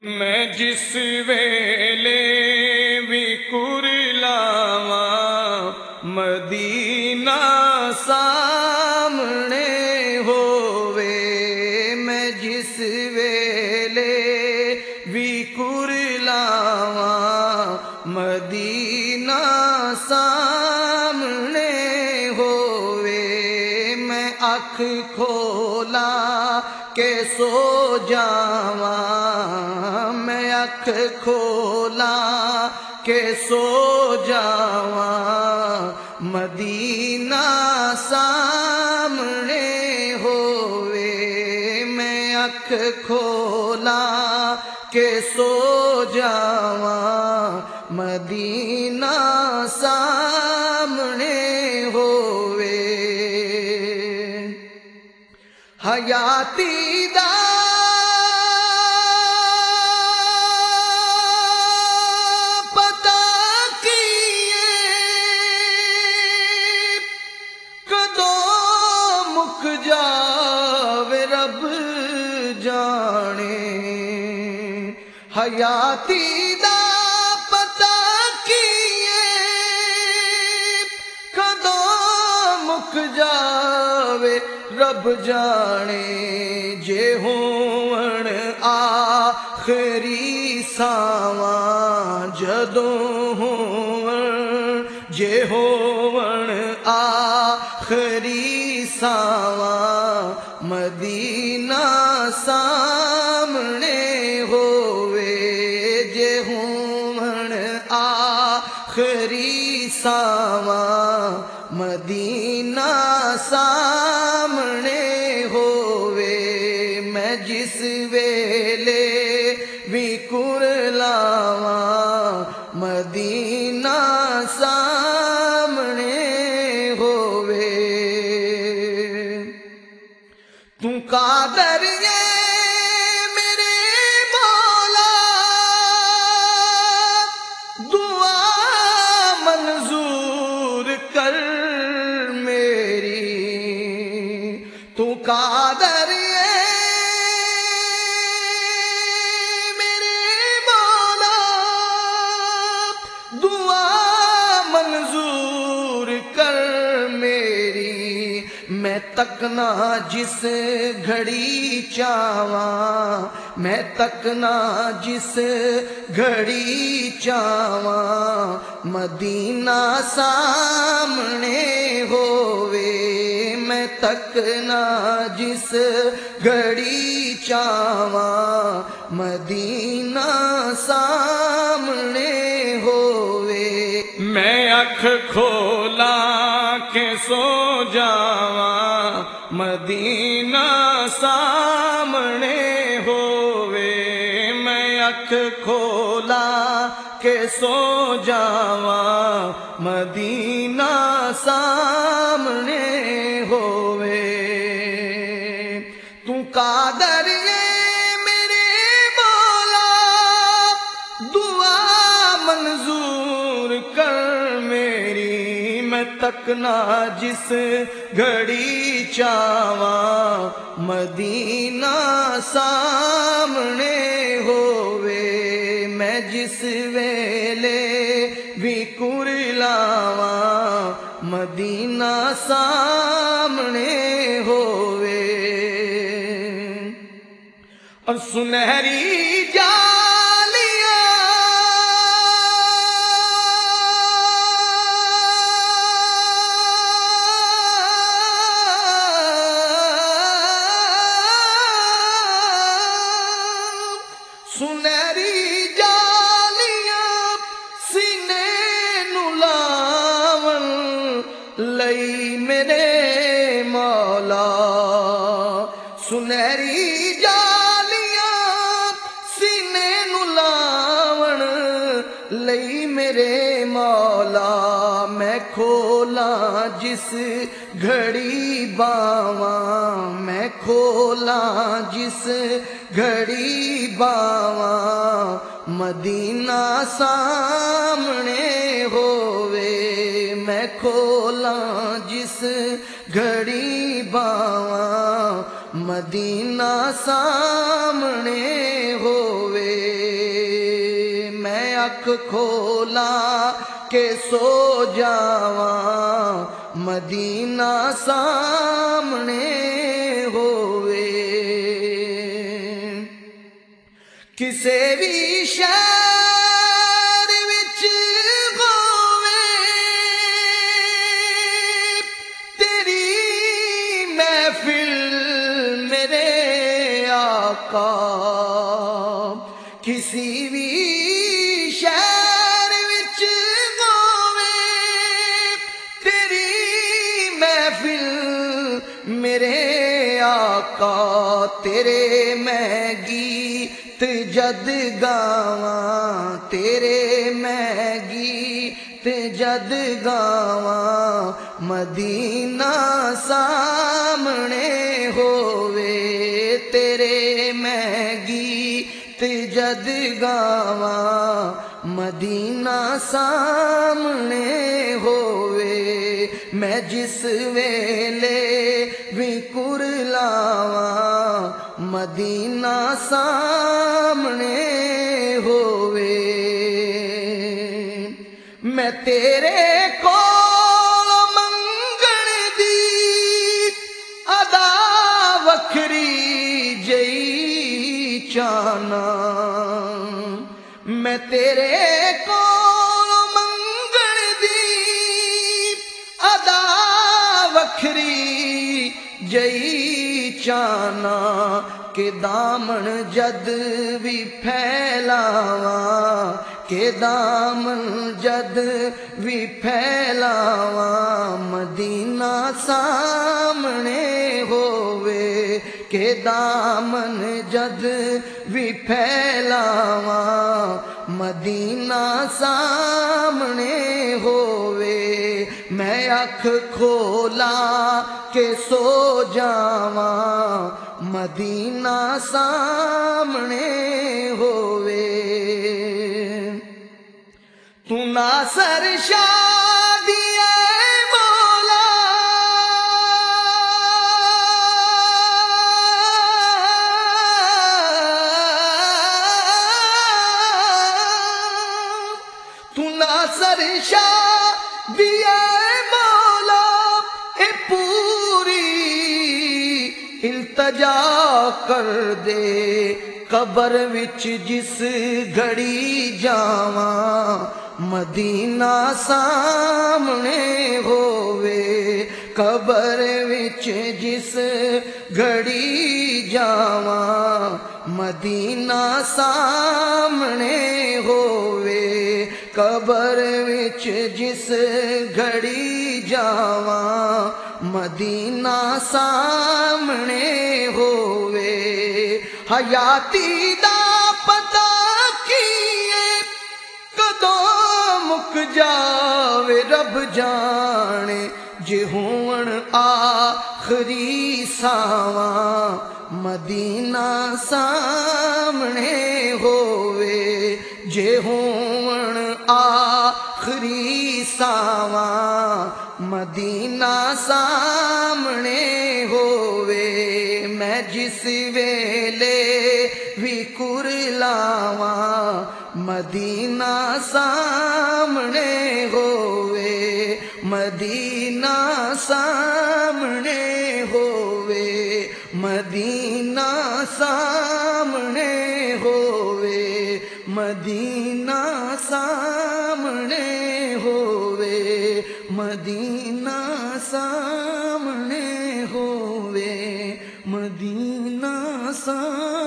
میں جس ویلے بھی کرلاواں مدینہ سامنے ہووے، میں جس ویلے بھی کرلاواں مدینہ سامنے ہووے، میں اکھ کھولا کہ سو جاواں، میں اکھ کھولا کہ سو جاواں مدینہ سامنے ہووے، میں اکھ کھولا کہ سو جاواں مدینہ سامنے ہووے۔ حیاتی دا پتا کیے کدوں مک جاوے رب جانے، حیاتی دا پتا کیے کدوں مک جاوے رب جانے، جے ہون آخری ساواں جدوں ہون، جے ہون آخری ساواں مدینہ سامنے ہووے، جے ہون آخری ساواں مدینہ سامنے ہووے، میں جس ویلے بھی کرلاواں مدینہ سامنے ہووے۔ تو قادر ہے میرے مولا، دعا منظور کر میری، تو قادر ہے میرے مولا، دعا منظور کر میری، میں تکنا جس گھڑی چاواں، میں تکنا جس گھڑی چاواں مدینہ سامنے ہووے، میں تکنا جس گھڑی چاواں مدینہ سامنے ہووے، میں اکھ کھولا کہ سو جاواں مدینہ سامنے ہووے، میں اکھ کھولا کہ سو جاواں مدینہ سامنے ہووے۔ تو قادر ہے میرے مولا، دعا منظور کر میری، میں تکنا جس گھڑی چاواں مدینہ سامنے ہووے، میں جس ویلے بھی کرلاواں مدینہ سامنے ہووے۔ اور سنہری سنہری جالیاں سینے نو لاون لئی میرے مولا، سنہری جالیاں سینے نو لاون لئی میرے مولا، میں کھولاں جس گھڑی باواں، میں کھولاں جس گھڑی باواں مدینہ سامنے ہووے، میں کھولاں جس گھڑی باواں مدینہ سامنے ہووے۔ اکھ کھولاں کہ سو جاواں مدینہ سامنے ہووے کسے بھی شہر وچ ہووے تیری محفل میرے آقا کسی بھی شہر وچ ہووے تیری محفل میرے آقا تیرے میں گیت جد گاواں تیرے میں گیت جد گاواں مدینہ سامنے ہووے تیرے میں گیت جد گاواں مدینہ سامنے ہووے میں جس ویلے بھی کرلاواں مدینہ سامنے ہووے میں تیرے کول منگن دی ادا وکھری جئی چاہنا میں تیرے کول منگن دی ادا وکھری جئی چاہنا کہ دامن جد بھی پھیلاواں کہ دامن جد بھی پھیلاواں مدینہ سامنے ہووے کہ دامن جد بھی پھیلاواں مدینہ سامنے ہووے میں اکھ کھولاں کہ سو جاواں مدینہ سامنے ہووے تو ناصر شادی اے مولا تو ناصر شادی اے مولا اے پوری التجا کر دے قبر وچ جس گھڑی جاواں مدینہ سامنے ہووے قبر وچ جس گھڑی جاواں مدینہ سامنے ہووے قبر وچ جس گھڑی جاواں مدینہ سامنے ہووے حیاتی دا پتہ کیے کدوں مک جاوے رب جانے جے ہون آخری ساواں مدینہ سامنے ہووے جے ہون آخری ساواں مدینہ سامنے ہووے میں جس ویلے بھی کرلاواں مدینہ سامنے ہووے مدینہ سامنے ہووے مدینہ سامنے ہووے مدینہ سامنے ہووے مدینہ سامنے ہووے مدینہ سامنے